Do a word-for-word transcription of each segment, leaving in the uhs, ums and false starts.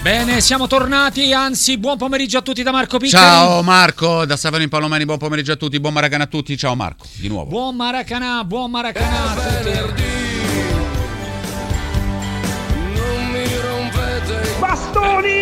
Bene, siamo tornati, anzi, buon pomeriggio a tutti da Marco Piccoli. Ciao Marco, da Stefano Impalomeni, buon pomeriggio a tutti, buon Maracanã a tutti. Ciao Marco, di nuovo. Buon Maracanã, buon Maracanã a tutti. Non mi rompete i bastoni!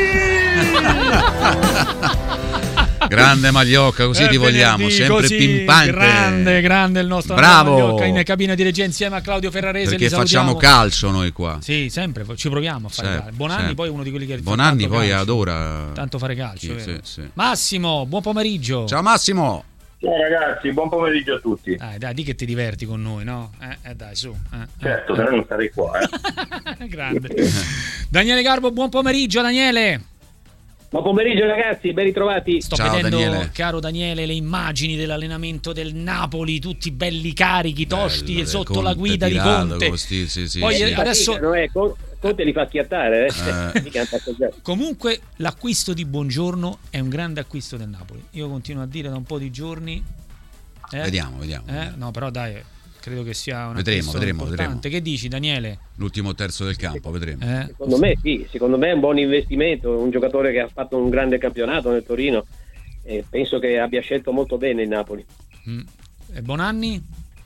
Grande Magliocca, così Eh, ti vogliamo, venerdì, sempre così, pimpante. Grande, grande il nostro Bravo. Magliocca in cabina di regia insieme a Claudio Ferrarese. Perché li salutiamo. facciamo calcio noi qua. Sì, sempre, ci proviamo a fare Sempre, calcio. Bonanni sempre. poi è uno di quelli che fa Bonanni tanto poi calcio. adora Tanto fare calcio, Sì, vero? sì, sì. Massimo, buon pomeriggio. Ciao Massimo. Ciao ragazzi, buon pomeriggio a tutti. Dai, dai, di che ti diverti con noi, no? Eh, eh dai, su. Eh, Certo, eh, se no non sarei qua. Eh. Grande. Daniele Garbo, buon pomeriggio, Daniele. Buon pomeriggio ragazzi, ben ritrovati. Sto Ciao, vedendo, Daniele. caro Daniele, le immagini dell'allenamento del Napoli, tutti belli carichi, tosti Bello, sotto Conte la guida tirato, di Conte. con sti- sì, sì, Poi sì. eh, adesso Fatica, no, eh, Con- Conte li fa schiattare, eh. Eh. Mica hanno fatto già. comunque l'acquisto di Buongiorno è un grande acquisto del Napoli. Io continuo a dire da un po' di giorni. eh, Vediamo, vediamo. eh, no, però dai, credo che sia un Vedremo, acquisto vedremo, importante. Che dici, Daniele? L'ultimo terzo del campo, vedremo. Eh? Secondo me sì, secondo me è un buon investimento, un giocatore che ha fatto un grande campionato nel Torino e penso che abbia scelto molto bene il Napoli. Mm. E Bonanni?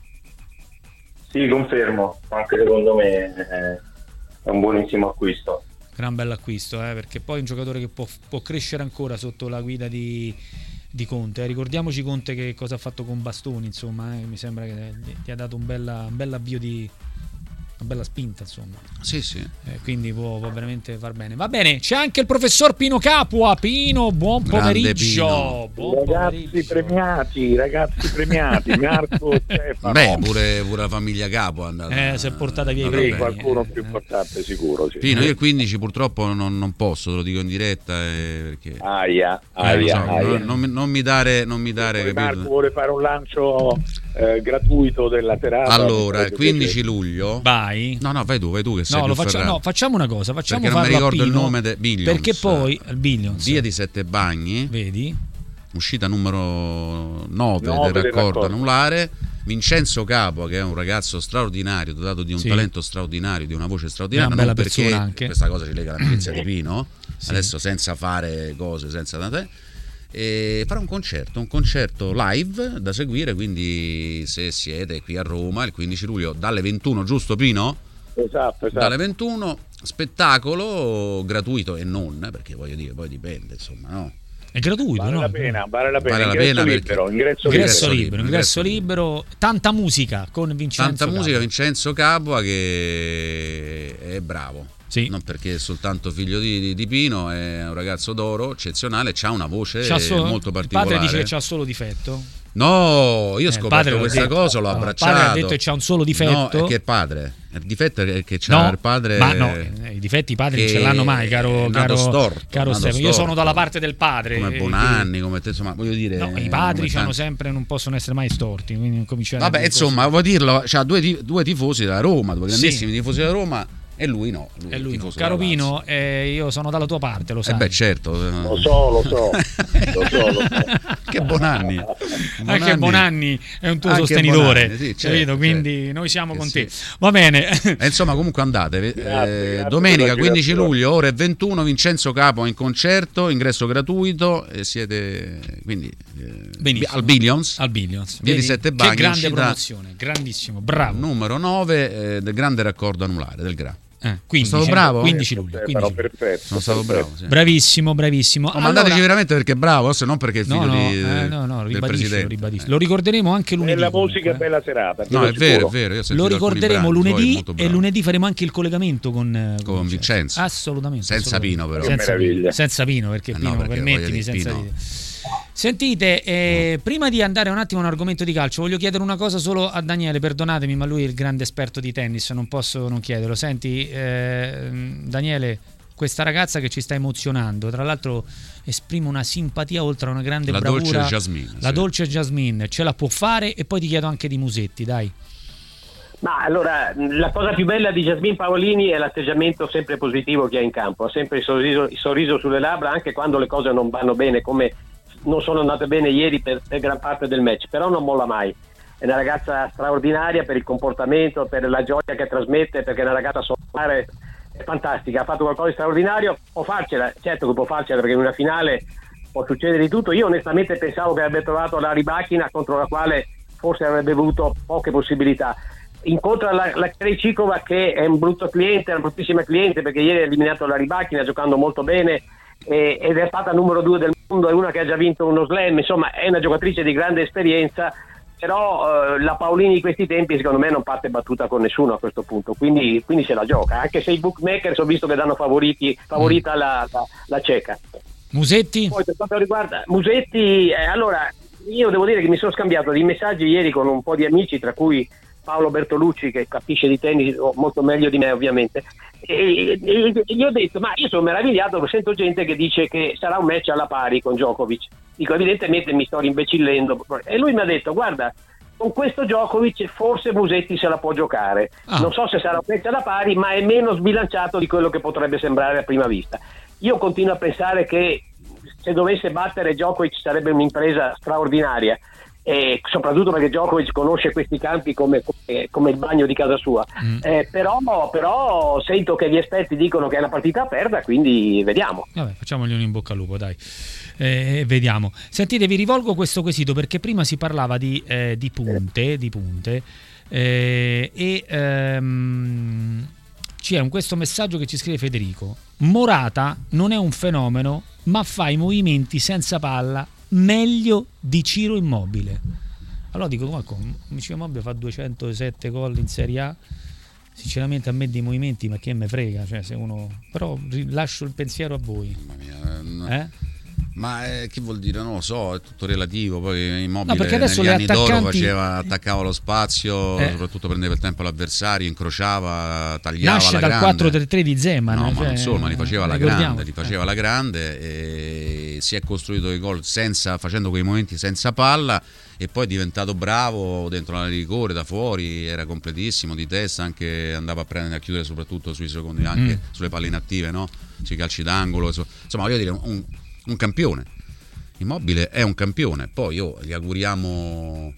Sì, confermo, anche secondo me è un buonissimo acquisto. Gran bell'acquisto, eh, perché poi è un giocatore che può, può crescere ancora sotto la guida di, di Conte. Eh. Ricordiamoci Conte che cosa ha fatto con Bastoni, insomma, eh. Mi sembra che ti ha dato un, bella, un bel avvio di una bella spinta, insomma. Sì, sì. Eh, quindi può, può veramente far bene. Va bene, c'è anche il professor Pino Capua. Pino, buon Grande pomeriggio. Pino. Buon Ragazzi pomeriggio. premiati, ragazzi premiati, Marco, Stefano. Beh, pure, pure la famiglia Capo è andata. Eh, si è portata via i andata Sì, premi. bene. qualcuno eh, più eh. importante sicuro, sì. Pino, io il quindici purtroppo non, non posso, te lo dico in diretta eh, perché Aia, eh, lo aia, so, aia. non, non mi- non mi dare, non mi dare, Poi Marco capito? vuole fare un lancio eh, gratuito della serata. Allora, il Potete quindici luglio. Vai. No, no, vai tu, vai tu che sei No, più lo faccia- ferrato. no, facciamo una cosa, facciamo Perché non mi farlo a ricordo il Pino, nome de- Billions. perché poi il Billions, Via di Sette Bagni, vedi? uscita numero nove Nove del del raccordo raccordo. anulare. Vincenzo Capo, che è un ragazzo straordinario, dotato di un Sì. talento straordinario, di una voce straordinaria, Una bella non perché persona anche. questa cosa ci lega all'amicizia di Pino, Sì. adesso senza fare cose, senza tante, e farà un concerto, un concerto live da seguire, quindi se siete qui a Roma il quindici luglio dalle ventuno, giusto Pino? Esatto, esatto. Dalle ventuno, spettacolo gratuito e non, perché voglio dire, poi dipende, insomma, no? È gratuito, Vale no? la pena, vale la pena. Vale la ingresso pena perché- libero, ingresso, Ingresso libero. libero, ingresso libero, tanta musica con Vincenzo Tanta musica, Capua. Vincenzo Capua che è bravo. Sì. Non perché è soltanto figlio di, di- di Pino, è un ragazzo d'oro, eccezionale, ha una voce C'ha solo- molto il particolare. padre dice che c'ha solo difetto. No, io ho Eh, il scoperto padre lo questa detto. cosa, l'ho No, il abbracciato. padre ha detto che c'ha un solo difetto. No, è che il padre. Il difetto è che c'ha No, il padre. ma no, eh, i difetti i padri non che ce l'hanno mai, caro, è nato caro, storto, caro nato Stefano. Io sono storto. dalla parte del padre. Come eh, Bonanni, come te, insomma, voglio dire. No, i padri come c'hanno tanti- sempre, non possono essere mai storti. Quindi non cominciare a Vabbè, dire insomma, cose. vuoi dirlo, c'ha due, ti- due tifosi da Roma, due Sì. grandissimi tifosi da Roma, e lui no. Lui E è il lui no. tifoso Caro della Lazio. Pino, eh, io sono dalla tua parte, lo sai. Eh beh, certo. Lo so, lo so, lo so, lo so. Che Bonanni. Anche Bonanni è un tuo Anche sostenitore, Bonanni, sì, certo, capito? Quindi certo. noi siamo Eh, con sì. te. Va bene. E insomma, comunque andate. eh, Grazie, grazie domenica per la quindici girazione. luglio, ore ventuno, Vincenzo Capo in concerto, ingresso gratuito. E siete quindi eh, Benissimo. al Billions, Al Billions. Via di Vedi? Sette Bagni, Che grande uscita- promozione, grandissimo, bravo. numero nove eh, del grande raccordo anulare del Gra. Eh, quindici, Sono stato bravo? quindici luglio. Stefano, quindici luglio. perfetto. Sono stato perfetto. bravo. Sì. Bravissimo, bravissimo. Oh, ma andateci Allora- veramente perché è bravo, se non perché è il No, figlio no, di, eh, no, no, del ribadisce, lo presidente. ribadisce. Eh. Lo ricorderemo anche lunedì. Bella comunque, musica e eh. bella serata. No, quello è vero, sicuro. è vero. Io ho Lo sentito alcuni ricorderemo brani suoi, lunedì molto e bravo. lunedì faremo anche il collegamento con, eh, Con Vincenzo. Assolutamente. Senza assolutamente. Pino, però. Che Senza Pino, meraviglia. senza Pino, perché Eh no, Pino, perché permettimi, voglio dire, senza Pino- Pino. Sentite, eh, prima di andare un attimo a un argomento di calcio, voglio chiedere una cosa solo a Daniele, perdonatemi, ma lui è il grande esperto di tennis, non posso non chiederlo. Senti, eh, Daniele, questa ragazza che ci sta emozionando, tra l'altro esprime una simpatia oltre a una grande La bravura. dolce Jasmine. La sì. dolce Jasmine, ce la può fare? E poi ti chiedo anche di Musetti, dai. Ma allora, la cosa più bella di Jasmine Paolini è l'atteggiamento sempre positivo che ha in campo, ha sempre il sorriso, il sorriso sulle labbra anche quando le cose non vanno bene, come non sono andate bene ieri per, per gran parte del match, però non molla mai. È una ragazza straordinaria per il comportamento, per la gioia che trasmette, perché è una ragazza solare è fantastica, ha fatto qualcosa di straordinario, può farcela, certo che può farcela perché in una finale può succedere di tutto. Io onestamente pensavo che avrebbe trovato la Rybakina contro la quale forse avrebbe avuto poche possibilità. Incontra la, la Krejcikova che è un brutto cliente, una bruttissima cliente, perché ieri ha eliminato la Rybakina giocando molto bene eh, ed è stata numero due del mondo, è una che ha già vinto uno slam, insomma è una giocatrice di grande esperienza, però eh, la Paolini di questi tempi secondo me non parte battuta con nessuno a questo punto, quindi, quindi se la gioca, anche se i bookmakers ho visto che danno favoriti, favorita mm. la, la, la ceca. Musetti? Poi per quanto riguarda Musetti, eh, allora io devo dire che mi sono scambiato dei messaggi ieri con un po' di amici, tra cui Paolo Bertolucci, che capisce di tennis molto meglio di me ovviamente, e, e, e gli ho detto, ma io sono meravigliato, sento gente che dice che sarà un match alla pari con Djokovic. Dico, evidentemente mi sto rimbecillendo, e lui mi ha detto, guarda, con questo Djokovic forse Musetti se la può giocare, ah. non so se sarà un match alla pari, ma è meno sbilanciato di quello che potrebbe sembrare a prima vista. Io continuo a pensare che se dovesse battere Djokovic sarebbe un'impresa straordinaria, e soprattutto perché Djokovic conosce questi campi come, come, come il bagno di casa sua, mm. eh, però, però sento che gli esperti dicono che è una partita aperta, quindi vediamo. Vabbè, facciamogli un in bocca al lupo, dai, eh, vediamo. Sentite, vi rivolgo questo quesito perché prima si parlava di, eh, di punte, di punte eh, e ehm, c'è questo messaggio che ci scrive Federico: Morata non è un fenomeno, ma fa i movimenti senza palla meglio di Ciro Immobile. Allora dico, ma come? Ciro Immobile fa duecentosette gol in Serie A, sinceramente a me dei movimenti ma che me frega, cioè se uno, però lascio il pensiero a voi. Mamma mia, no. eh? Ma eh, che vuol dire? Non lo so, è tutto relativo. Poi Immobile no, perché adesso negli le anni attaccanti... d'oro faceva, attaccava lo spazio, eh. soprattutto prendeva il tempo all'avversario, incrociava, tagliava. Nasce la dal grande. quattro tre tre di Zeman, no, cioè, ma non solo, ma li faceva alla grande, li faceva eh. alla grande e si è costruito i gol senza, facendo quei momenti senza palla, e poi è diventato bravo dentro la rigore, da fuori era completissimo, di testa, anche andava a prendere, a chiudere soprattutto sui secondi, anche mm. sulle palle inattive, no? Sui calci d'angolo, insomma voglio dire un, un campione. Immobile è un campione, poi oh, gli auguriamo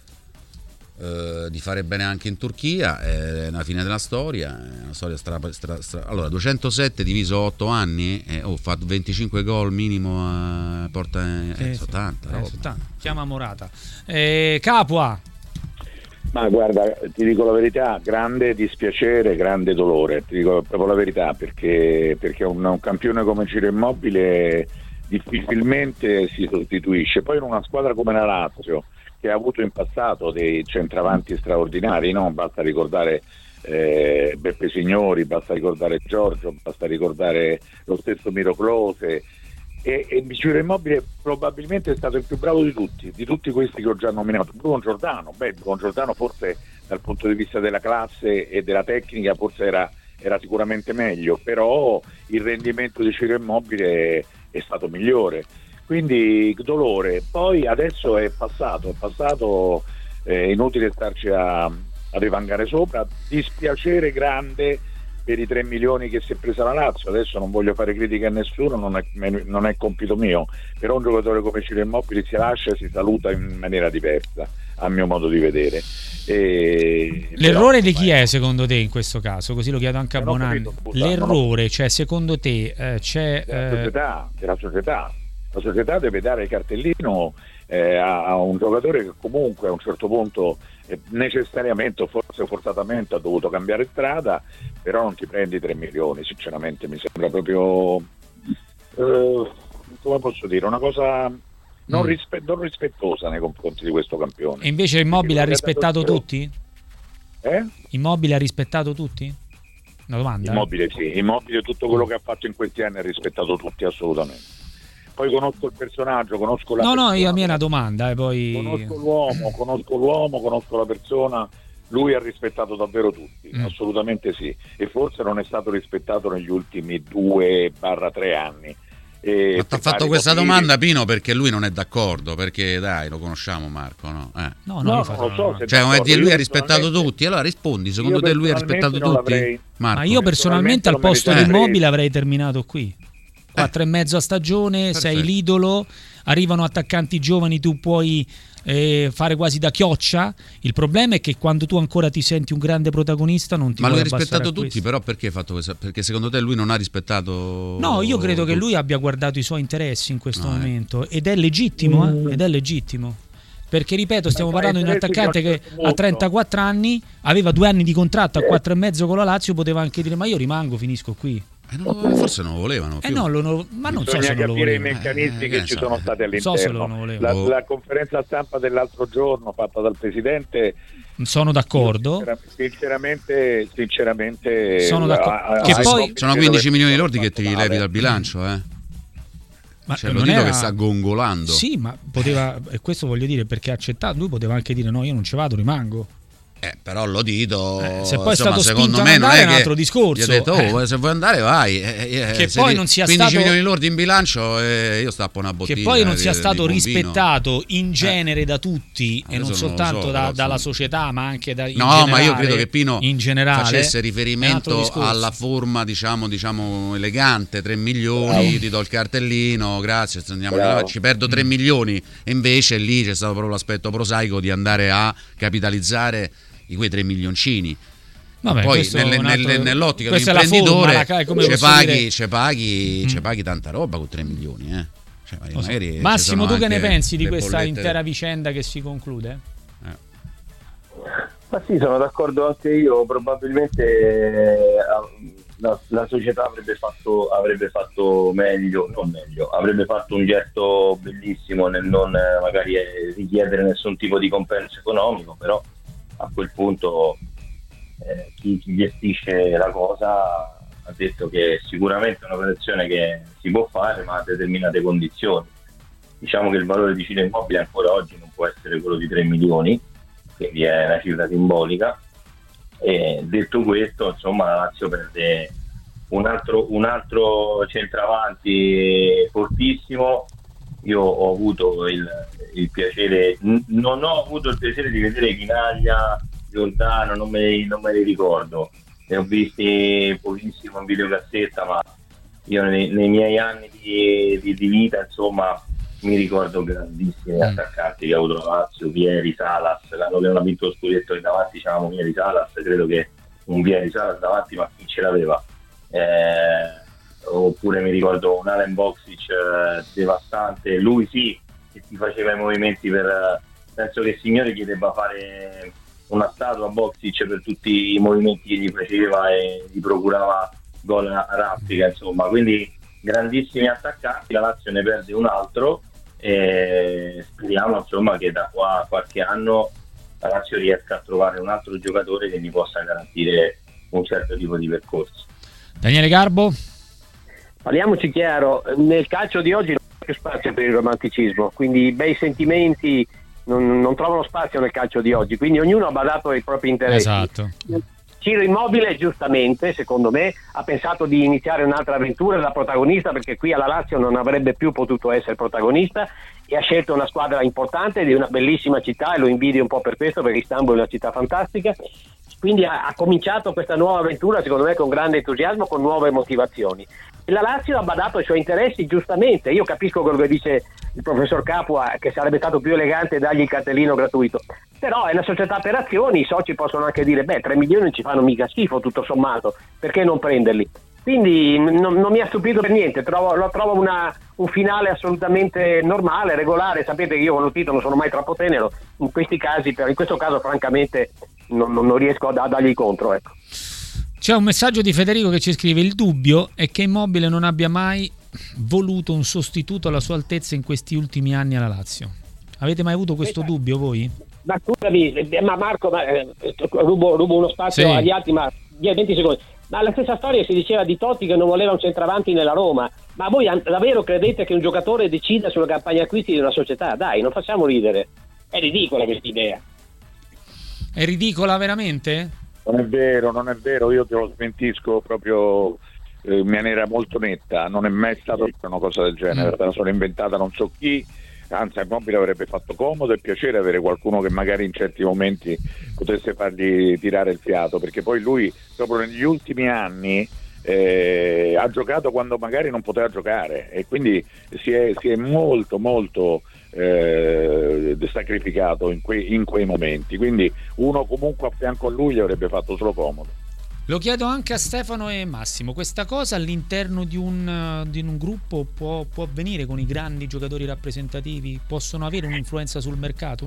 eh, di fare bene anche in Turchia, è una fine della storia, è una storia stra, stra, stra... Allora, duecentosette diviso otto anni, eh, oh, fa venticinque gol minimo, eh, porta eh, sì, ottanta, sì. Eh, chiama Morata. Eh, Capua. Ma guarda, ti dico la verità, grande dispiacere, grande dolore, ti dico proprio la verità, perché, perché un, un campione come Ciro Immobile difficilmente si sostituisce. Poi in una squadra come la Lazio, che ha avuto in passato dei centravanti straordinari, no? Basta ricordare eh, Beppe Signori, basta ricordare Giorgio, basta ricordare lo stesso Miro Klose, e, e Ciro Immobile probabilmente è stato il più bravo di tutti, di tutti questi che ho già nominato. Bruno Giordano, beh, Bruno Giordano forse dal punto di vista della classe e della tecnica forse era, era sicuramente meglio, però il rendimento di Ciro Immobile è stato migliore, quindi dolore. Poi adesso è passato, è passato, è inutile starci a, a rivangare sopra. Dispiacere grande per i tre milioni che si è presa la Lazio. Adesso non voglio fare critiche a nessuno, non è, non è compito mio, però un giocatore come Ciro Immobile si lascia e si saluta in maniera diversa, a mio modo di vedere. E l'errore però, di chi è secondo te in questo caso? Così lo chiedo anche a Bonanni. Capito, scusa, l'errore, cioè secondo te eh, c'è della eh... società, della società. La società deve dare il cartellino eh, a, a un giocatore che comunque a un certo punto eh, necessariamente o forse forzatamente ha dovuto cambiare strada, però non ti prendi tre milioni, sinceramente mi sembra proprio eh, come posso dire, una cosa non, mm. rispe- non rispettosa nei confronti di questo campione. E invece Immobile ha rispettato dato... tutti? Eh? Immobile ha rispettato tutti? Una domanda. Immobile sì, Immobile tutto quello che ha fatto in questi anni ha rispettato tutti assolutamente. Poi conosco il personaggio, conosco la no persona. no io a me è una domanda e poi conosco l'uomo, conosco l'uomo, conosco la persona. Lui ha rispettato davvero tutti, mm. assolutamente sì, e forse non è stato rispettato negli ultimi due barra tre anni. E ma ti ha fatto questa motivi... domanda Pino perché lui non è d'accordo, perché dai, lo conosciamo Marco, no? Eh. No, no, no, non lo so, se cioè come dire, lui io ha rispettato tutti, allora rispondi, secondo te lui ha rispettato tutti? L'avrei... Marco. Ma io personalmente al posto di Immobile avrei terminato qui. quattro e mezzo a stagione, Perfetto. sei l'idolo, arrivano attaccanti giovani, tu puoi eh, fare quasi da chioccia. Il problema è che quando tu ancora ti senti un grande protagonista non ti Ma puoi lui ha abbassare rispettato a tutti, questo. però perché hai fatto questo? Perché secondo te lui non ha rispettato? No, io credo che tutti? lui abbia guardato i suoi interessi in questo No, eh. momento ed è legittimo, eh? ed è legittimo. Perché ripeto, stiamo Ma parlando di un interessi attaccante che a un che certo a punto- trentaquattro anni aveva due anni di contratto a quattro e mezzo con la Lazio, poteva anche dire ma io rimango, finisco qui. Eh, non- forse non lo volevano Eh più. no, lo- no, ma non so Bisogna se non lo capire i voleva. meccanismi Eh, che che ci so. sono stati Non so se all'interno. lo voleva. la, la conferenza stampa dell'altro giorno fatta dal presidente, Sono d'accordo. sinceramente sinceramente Sono d'accordo. a- a- Che ai poi- compiti Sono che quindici dovrebbero milioni lordi che fatto ti male. levi dal bilancio, eh. Ma Cioè, lo non dico era- che sta gongolando. Sì, ma poteva, e questo voglio dire perché ha accettato, lui poteva anche dire no, io non ci vado, rimango. Eh, però lo dito, Eh, se poi è insomma, stato secondo spinto a me non andare è è un che altro discorso. gli ha detto, oh, Eh. se vuoi andare vai. Eh, eh, Che se poi di- non sia quindici stato- milioni lordi in bilancio, eh, io stappo una bottiglia. Che poi non di- sia di stato buon vino. rispettato in genere da tutti e non Adesso non lo soltanto so, da- però, dalla insomma. società, ma anche da in No, ma io generale, credo che Pino in generale, facesse è un altro riferimento discorso. alla forma, diciamo, diciamo elegante, tre milioni, Bravo. ti do il cartellino, grazie, andiamo Bravo. avanti, ci perdo tre milioni e invece lì c'è stato proprio l'aspetto prosaico di andare a capitalizzare i quei tre milioncini. Vabbè, Poi questo è nelle- un altro- nelle- nell'ottica questa è la dell'imprenditore forma, la- come ci posso paghi, dire- ci paghi, Mm. ci paghi tanta roba con tre milioni, eh. Cioè, Lo so. magari ci Massimo, sono tu che ne anche pensi di le questa bollette- intera vicenda che si conclude? Ma sì, sono d'accordo anche io, probabilmente eh, la, la società avrebbe fatto, avrebbe fatto meglio, non meglio, avrebbe fatto un gesto bellissimo nel non eh, magari eh, richiedere nessun tipo di compenso economico, però a quel punto eh, chi, chi gestisce la cosa ha detto che sicuramente è un'operazione che si può fare ma a determinate condizioni. Diciamo che il valore di Ciro Immobile ancora oggi non può essere quello di tre milioni, quindi è una cifra simbolica. E detto questo, insomma, la Lazio perde un altro, un altro centravanti fortissimo. Io ho avuto il, il piacere, n- non ho avuto il piacere di vedere Chinaglia, Giordano, non me, non me li ricordo, ne ho visti pochissimo in videocassetta, ma io nei, nei miei anni di, di, di vita, insomma, mi ricordo grandissimi attaccanti che ha avuto la Lazio, Vieri, Salas, l'anno che non ha vinto lo scudetto, davanti c'avevamo Vieri, Salas, credo che un Vieri, Salas davanti, ma chi ce l'aveva? Eh, oppure mi ricordo un Alen Boksic eh, devastante, lui sì, che ti faceva i movimenti per, eh, penso che il signore gli debba fare una statua a Boksic per tutti i movimenti che gli faceva e gli procurava gol a raffica, insomma, quindi grandissimi attaccanti, la Lazio ne perde un altro e speriamo insomma che da qua a qualche anno la Lazio riesca a trovare un altro giocatore che gli possa garantire un certo tipo di percorso. Daniele Garbo? Parliamoci chiaro, nel calcio di oggi non c'è più spazio per il romanticismo, quindi i bei sentimenti non, non trovano spazio nel calcio di oggi, quindi ognuno ha badato ai propri interessi. Esatto. Ciro Immobile, giustamente, secondo me, ha pensato di iniziare un'altra avventura da protagonista, perché qui alla Lazio non avrebbe più potuto essere protagonista, e ha scelto una squadra importante di una bellissima città, e lo invidio un po' per questo, perché Istanbul è una città fantastica. Quindi ha, ha cominciato questa nuova avventura, secondo me, con grande entusiasmo, con nuove motivazioni. E la Lazio ha badato ai suoi interessi, giustamente. Io capisco quello che dice il professor Capua, che sarebbe stato più elegante dargli il cartellino gratuito, però è una società per azioni, i soci possono anche dire beh, tre milioni non ci fanno mica schifo tutto sommato, perché non prenderli? Quindi non, non mi ha stupito per niente, trovo, lo trovo una, un finale assolutamente normale, regolare. Sapete che io con il titolo non sono mai troppo tenero, in questi casi, in questo caso francamente non, non riesco a, a dargli contro, ecco. C'è un messaggio di Federico che ci scrive: il dubbio è che Immobile non abbia mai voluto un sostituto alla sua altezza in questi ultimi anni alla Lazio. Avete mai avuto questo Questa- dubbio voi? Ma scusami, ma Marco, ma, eh, rubo, rubo uno spazio Sì. agli altri, ma via, venti secondi. Ma la stessa storia si diceva di Totti, che non voleva un centravanti nella Roma. Ma voi an- davvero credete che un giocatore decida sulla campagna acquisti di una società? Dai, non facciamo ridere. È ridicola questa idea. È ridicola veramente? Non è vero, non è vero, io te lo smentisco proprio eh, in maniera molto netta, non è mai stato una cosa del genere, se la sono inventata non so chi, anzi a Immobile avrebbe fatto comodo e piacere avere qualcuno che magari in certi momenti potesse fargli tirare il fiato, perché poi lui proprio negli ultimi anni eh, ha giocato quando magari non poteva giocare e quindi si è, si è molto molto eh, sacrificato in, que, in quei momenti, quindi uno comunque a fianco a lui gli avrebbe fatto solo comodo. Lo chiedo anche a Stefano e Massimo, questa cosa all'interno di un, di un gruppo può, può avvenire con i grandi giocatori rappresentativi? Possono avere un'influenza sul mercato?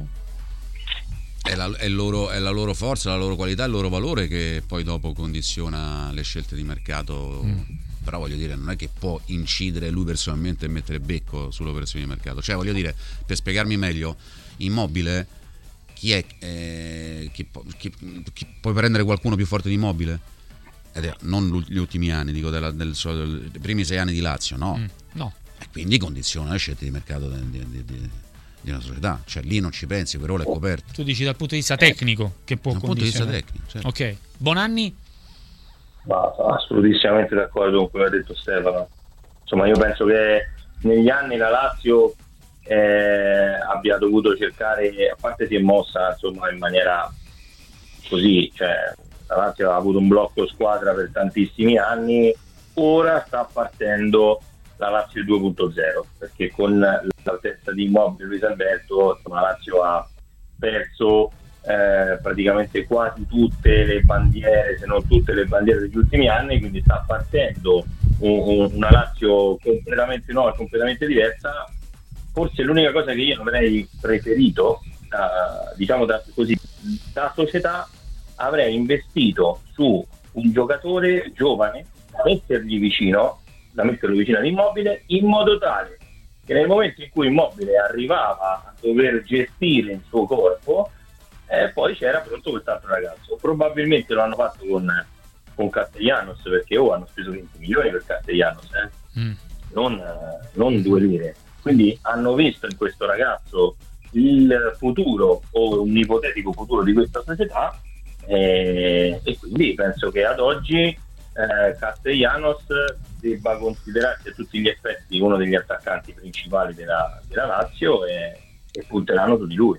È la, è, loro, è la loro forza, la loro qualità, il loro valore che poi dopo condiziona le scelte di mercato. Mm. Però voglio dire, non è che può incidere lui personalmente e mettere becco sulle operazioni di mercato. Cioè, voglio dire, per spiegarmi meglio, Immobile, chi è eh, chi, chi, chi, puoi prendere qualcuno più forte di Immobile? Ed è, non gli ultimi anni, dico della, del, del, dei primi sei anni di Lazio, no? Mm, no. E quindi condiziona le scelte di mercato di, di, di, di una società. Cioè lì non ci pensi, però è coperto. Tu dici dal punto di vista tecnico che può dal punto di vista condizionare. tecnico, certo. Ok, Bonanni? Ma sono assolutamente d'accordo con quello che ha detto Stefano. Insomma, io penso che negli anni la Lazio eh, abbia dovuto cercare, a parte si è mossa insomma in maniera così, cioè la Lazio ha avuto un blocco squadra per tantissimi anni, ora sta partendo la Lazio due punto zero, perché con la testa di Immobile Luis Alberto insomma, la Lazio ha perso Eh, praticamente quasi tutte le bandiere, se non tutte le bandiere degli ultimi anni, quindi sta partendo un, un, una Lazio completamente nuova, completamente diversa. Forse l'unica cosa che io avrei preferito, uh, diciamo da, così, da società, avrei investito su un giocatore giovane da mettergli vicino, da metterlo vicino all'Immobile, in modo tale che nel momento in cui Immobile arrivava a dover gestire il suo corpo, e poi c'era pronto quest'altro ragazzo. Probabilmente lo hanno fatto con, con Castellanos, perché oh, hanno speso venti milioni per Castellanos, eh? mm. non, non due lire. Quindi hanno visto in questo ragazzo il futuro o un ipotetico futuro di questa società, e, e quindi penso che ad oggi eh, Castellanos debba considerarsi a tutti gli effetti uno degli attaccanti principali della, della Lazio, e, e punteranno su di lui.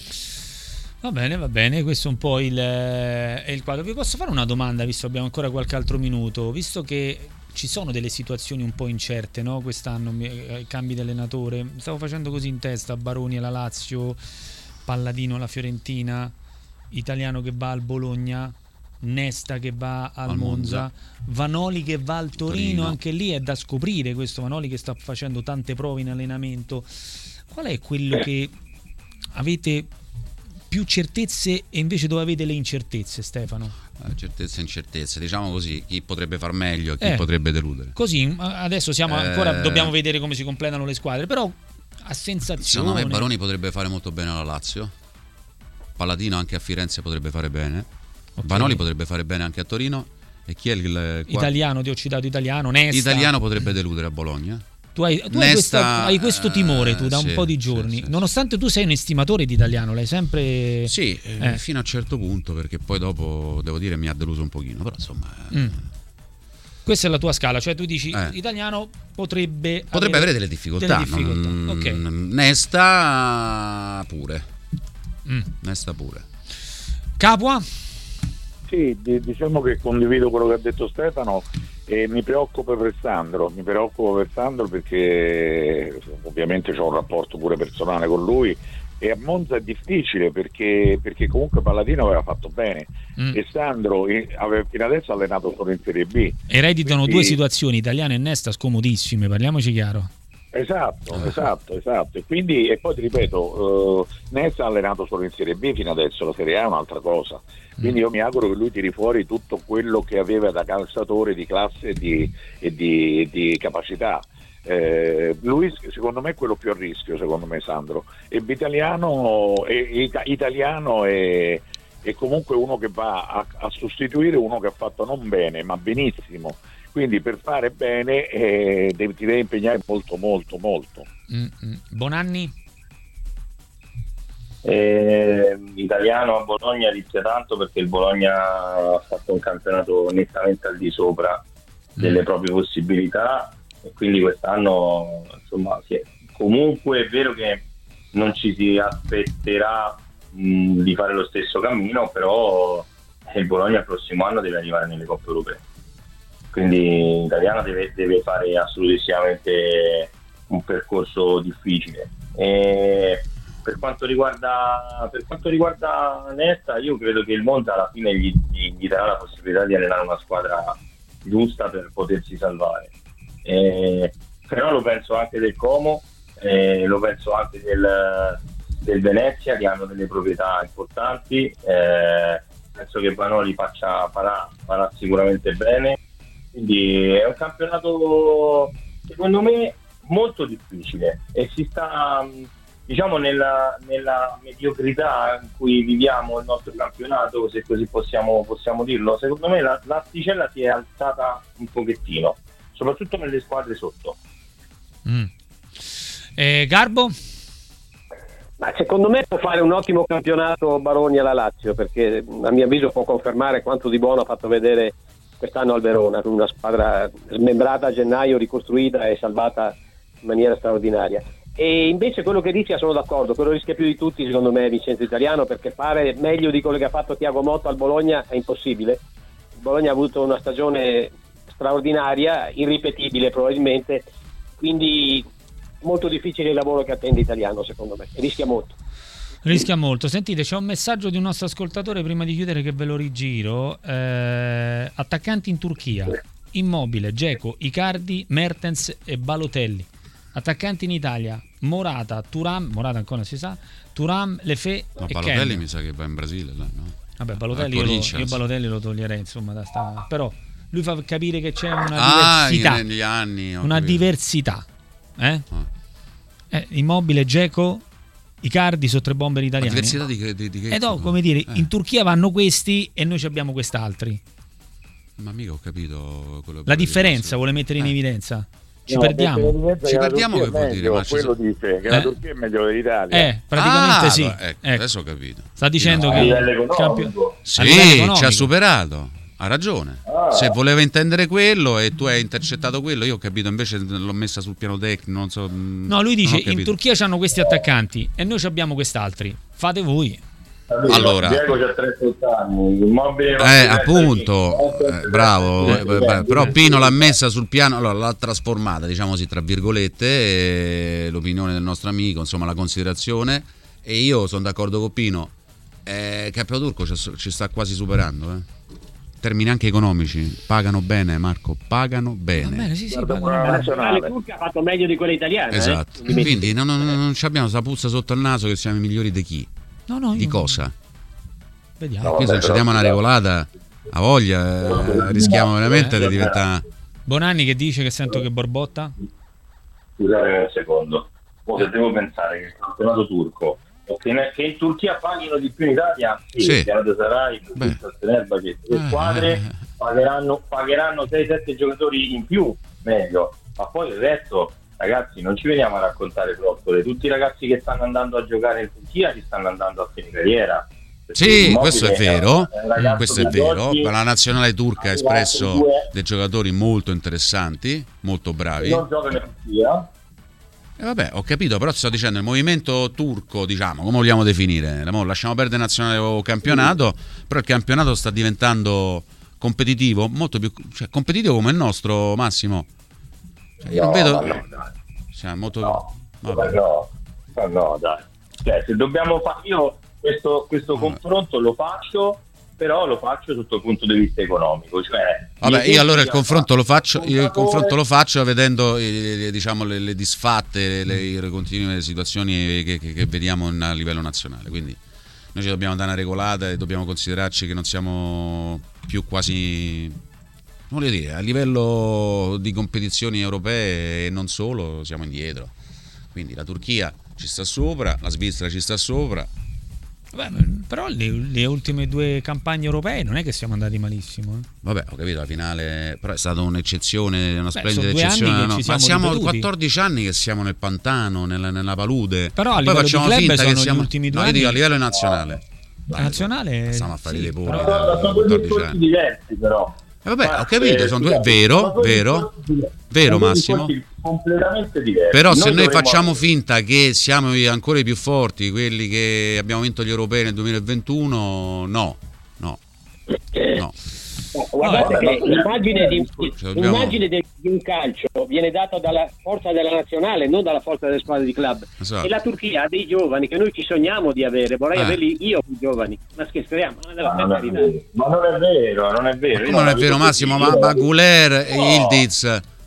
Va bene, va bene, questo è un po' il, è il quadro. Vi posso fare una domanda, visto che abbiamo ancora qualche altro minuto, visto che ci sono delle situazioni un po' incerte, no? Quest'anno, i cambi di allenatore, stavo facendo così in testa: Baroni alla Lazio, Palladino alla Fiorentina, Italiano che va al Bologna, Nesta che va al, al Monza, Monza, Vanoli che va al Torino, Torino, anche lì è da scoprire questo Vanoli che sta facendo tante prove in allenamento. Qual è quello che avete più certezze e invece dove avete le incertezze, Stefano? Eh, certezze e incertezze, diciamo così, chi potrebbe far meglio, chi eh, potrebbe deludere. Così adesso siamo ancora, eh, dobbiamo vedere come si completano le squadre, però a sensazione. Secondo me Baroni potrebbe fare molto bene alla Lazio, Palladino anche a Firenze potrebbe fare bene, okay. Vanoli potrebbe fare bene anche a Torino, e chi è il, il Italiano, ti ho citato Italiano, Nesta. Italiano potrebbe deludere a Bologna. Tu, hai, tu hai, questa, hai questo timore tu da un sì, po' di giorni, sì, sì, nonostante tu sei un estimatore di Italiano, l'hai sempre. Sì, eh. fino a un certo punto, perché poi dopo devo dire mi ha deluso un pochino, però insomma. Mm. Questa è la tua scala, cioè tu dici eh. Italiano potrebbe potrebbe avere, avere delle difficoltà, delle difficoltà. Non, okay. Nesta pure. Mm. Nesta pure. Capua? Sì, diciamo che condivido quello che ha detto Stefano. E mi preoccupa per Sandro, mi preoccupo per Sandro perché ovviamente ho un rapporto pure personale con lui, e a Monza è difficile perché, perché comunque Palladino aveva fatto bene mm. e Sandro aveva fino adesso allenato solo in Serie B. Ereditano Quindi... due situazioni, Italiano e Nesta, scomodissime, parliamoci chiaro. Esatto, esatto, esatto. E quindi, e poi ti ripeto, uh, Nesta ha allenato solo in Serie B fino adesso, la Serie A è un'altra cosa. Quindi io mi auguro che lui tiri fuori tutto quello che aveva da calciatore di classe e di, e di, di capacità. Eh, lui secondo me è quello più a rischio, secondo me Sandro. E Italiano, e, Italiano è, è comunque uno che va a, a sostituire uno che ha fatto non bene, ma benissimo. Quindi per fare bene eh, devi, ti devi impegnare molto, molto, molto. Mm-hmm. Bonanni? Eh, Italiano a Bologna rischia tanto perché il Bologna ha fatto un campionato nettamente al di sopra delle mm. proprie possibilità, e quindi quest'anno insomma sì, comunque è vero che non ci si aspetterà mh, di fare lo stesso cammino, però il Bologna il prossimo anno deve arrivare nelle coppe europee, quindi l'italiano deve, deve fare assolutissimamente un percorso difficile. E per quanto riguarda per quanto riguarda Nesta, io credo che il Monza alla fine gli, gli, gli darà la possibilità di allenare una squadra giusta per potersi salvare. E, però lo penso anche del Como, eh, lo penso anche del, del Venezia, che hanno delle proprietà importanti. Eh, penso che Vanoli faccia, farà, farà sicuramente bene, quindi è un campionato secondo me molto difficile e si sta, diciamo, nella, nella mediocrità in cui viviamo il nostro campionato, se così possiamo, possiamo dirlo. Secondo me la, l'asticella si è alzata un pochettino, soprattutto nelle squadre sotto. Mm. Eh, Garbo? Ma secondo me può fare un ottimo campionato Baroni alla Lazio, perché a mio avviso può confermare quanto di buono ha fatto vedere quest'anno al Verona, con una squadra smembrata a gennaio, ricostruita e salvata in maniera straordinaria. E invece quello che rischia, sono d'accordo, quello rischia più di tutti secondo me è Vincenzo Italiano, perché fare meglio di quello che ha fatto Thiago Motta al Bologna è impossibile. Il Bologna ha avuto una stagione straordinaria, irripetibile probabilmente, quindi molto difficile il lavoro che attende Italiano secondo me, e rischia molto. Rischia molto. Sentite, c'è un messaggio di un nostro ascoltatore prima di chiudere che ve lo rigiro. Eh, attaccanti in Turchia: Immobile, Dzeko, Icardi, Mertens e Balotelli. Attaccanti in Italia: Morata, Thuram, Morata ancora si sa, Thuram, Lefebvre no, e Balotelli Ken. mi sa che va in Brasile là, no? Vabbè, Balotelli io, lo, io Balotelli lo toglierei, insomma, da sta... però lui fa capire che c'è una ah, diversità, negli anni, una capito. diversità. Eh? Ah. Eh, Immobile, Dzeko, Icardi sono tre bomber italiani. Ma diversità di, di, di che? Eh no, come dire, eh. in Turchia vanno questi e noi abbiamo quest'altri. Ma mica ho capito quello La differenza dire. vuole mettere in eh. evidenza. Ci No, perdiamo. Ci perdiamo, che vuol dire? Ma quello ci... dice che eh? la Turchia è meglio dell'Italia. Eh, praticamente ah, sì. ecco, ecco. Adesso ho capito. Sta dicendo no. che A livello il campio... economico. a livello Sì, economico. ci ha superato. Ha ragione. Ah. Se voleva intendere quello e tu hai intercettato quello, io ho capito, invece l'ho messa sul piano tecnico, non so. No, lui dice in Turchia c'hanno questi attaccanti e noi abbiamo quest'altri. Fate voi. Allora, Diego c'ha trentotto anni, Immobile eh, appunto, eh, bravo, eh, beh, però Pino l'ha messa sul piano, allora l'ha trasformata, diciamo così, tra virgolette, eh, l'opinione del nostro amico, insomma la considerazione, e io sono d'accordo con Pino, eh, il campionato turco ci, ci sta quasi superando, eh. Termini anche economici, pagano bene, Marco, pagano bene. Va bene, sì, sì, Guarda, pagano la bene. nazionale Turca ha fatto meglio di quella italiana. Esatto, Eh? quindi non, non, non abbiamo sta puzza sotto il naso che siamo i migliori di chi? No, no, io... Di cosa? Vediamo. No. Qui se non ci diamo una regolata a voglia, eh, rischiamo veramente Eh. di diventare... Bonanni che dice che sento che borbotta? Scusate un secondo, ora devo pensare che il campionato turco, che in, che in Turchia paghino di più in Italia, sì, Sì. Galatasaray, Beh. Fenerbahce, le Eh, squadre eh. pagheranno, pagheranno sei sette giocatori in più, meglio, ma poi il resto, ragazzi, non ci veniamo a raccontare floccole. Tutti i ragazzi che stanno andando a giocare in Turchia ci stanno andando a fine carriera. Perché Sì, Immobile questo è vero, è un ragazzo questo è che vero, oggi la nazionale turca ha espresso due- dei giocatori molto interessanti, molto bravi. non giocano in Turchia. E vabbè, ho capito, però ti sto dicendo, il movimento turco, diciamo, come vogliamo definire? Mo lasciamo perdere nazionale o campionato, però il campionato sta diventando competitivo, molto più, cioè, competitivo come il nostro, Massimo. Cioè, io non No, vedo... ma no, dai. Cioè, molto... No, vabbè. no, no, no, dai. Cioè, se dobbiamo fare, io questo, questo Vabbè. confronto lo faccio, però lo faccio sotto il punto di vista economico. Cioè, Vabbè, io allora il confronto lo faccio, io il giocatore- confronto lo faccio vedendo eh, diciamo le, le disfatte, le, le continue situazioni che, che, che vediamo a livello nazionale. Quindi noi ci dobbiamo dare una regolata e dobbiamo considerarci che non siamo più quasi, non voglio dire, a livello di competizioni europee e non solo, siamo indietro. Quindi la Turchia ci sta sopra, la Svizzera ci sta sopra. Vabbè, però le, le ultime due campagne europee non è che siamo andati malissimo. Eh. Vabbè, ho capito, la finale però è stata un'eccezione, una Beh, splendida sono due eccezione. anni che no? ci Ma siamo siamo ripetuti. quattordici anni che siamo nel pantano, nella, nella palude. Però a Poi livello di facciamo club finta sono che gli siamo ultimi due no, io dico a anni. livello nazionale. La nazionale Stiamo a fare sì, dei poli però- da sono due quattordici discorsi anni. diversi, però. Eh, vabbè, Ma, ho capito, eh, sono due, scusate, vero, sono due vero, discorsi diversi. vero Sono due Massimo. discorsi completamente diversi. Però se noi dovremmo- facciamo finta che siamo i- ancora i più forti, quelli che abbiamo vinto gli europei nel duemilaventuno, no, no, no. Guardate no, che l'immagine, di, dobbiamo... l'immagine di un calcio viene data dalla forza della nazionale, non dalla forza delle squadre di club. Esatto. E la Turchia ha dei giovani che noi ci sogniamo di avere, vorrei eh. averli io i giovani, ma scherziamo, ma, non è vero, ma non è vero, non è vero. Ma come non è vero, Massimo? Ma, ma Guler e no. Ildiz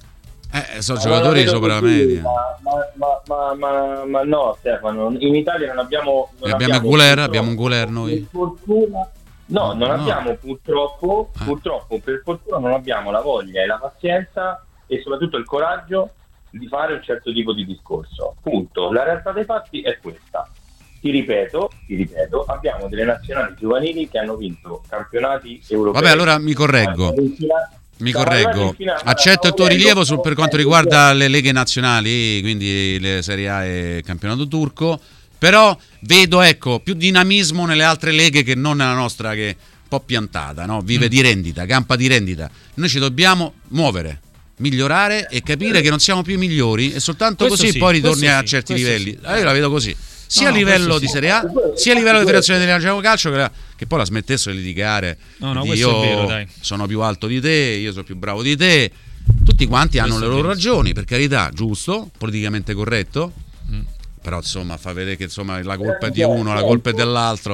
eh, sono ma giocatori sopra la media. Ma, ma, ma, ma, ma no, Stefano, in Italia non abbiamo. Non abbiamo il Guler, abbiamo un Guler noi. Per fortuna. No, non no. abbiamo purtroppo, Eh. purtroppo, per fortuna non abbiamo la voglia e la pazienza e soprattutto il coraggio di fare un certo tipo di discorso. Punto. La realtà dei fatti è questa. Ti ripeto, ti ripeto, abbiamo delle nazionali giovanili che hanno vinto campionati europei. Vabbè, allora mi correggo. Mi correggo. Accetto il tuo rilievo sul, per quanto riguarda le leghe nazionali, quindi le Serie A e il campionato turco. Però vedo, ecco, più dinamismo nelle altre leghe che non nella nostra, che è un po' piantata, no? Vive mm. di rendita, campa di rendita. Noi ci dobbiamo muovere, migliorare e capire che non siamo più i migliori e soltanto questo così sì, poi ritorni a sì, certi livelli. sì. Allora io la vedo così, sia no, a livello di sì. Serie A, sia a livello di Federazione Italiana di Calcio, che, la, che poi la smettessero di litigare. No, no, di questo io è vero, dai. sono più alto di te, io sono più bravo di te. Tutti quanti hanno Questo le loro è ragioni, per carità, giusto, politicamente corretto. Mm. Però insomma fa vedere che insomma la colpa è di uno, la colpa è dell'altro.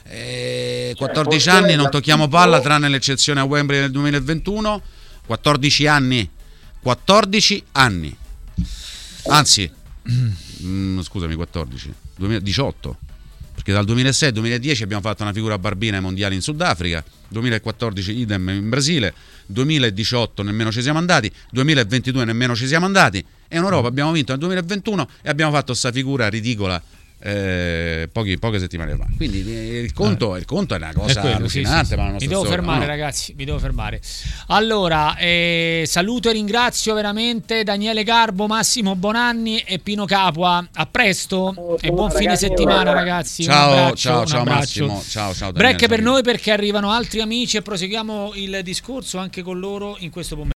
Eh, quattordici anni non tocchiamo palla, tranne l'eccezione a Wembley nel duemilaventuno. quattordici anni, quattordici anni, anzi mh, scusami, quattordici, duemiladiciotto, perché dal duemilasei al duemiladieci abbiamo fatto una figura barbina ai mondiali in Sudafrica, duemilaquattordici idem in Brasile, duemiladiciotto nemmeno ci siamo andati, duemilaventidue nemmeno ci siamo andati, e in Europa abbiamo vinto nel duemilaventuno e abbiamo fatto sta figura ridicola eh, pochi, poche settimane fa. Quindi eh, il conto, eh. il conto è una cosa è quello, allucinante. Sì, sì. Ma la mi devo storia, fermare, no? ragazzi, mi devo fermare. Allora, eh, saluto e ringrazio veramente Daniele Garbo, Massimo Bonanni e Pino Capua. A presto oh, e buon ragazzi, fine settimana, oh, ragazzi. Ciao, un abbraccio, ciao, un ciao abbraccio. Massimo. Ciao, ciao. Daniele, Break per ciao. noi perché arrivano altri amici e proseguiamo il discorso anche con loro in questo pomeriggio.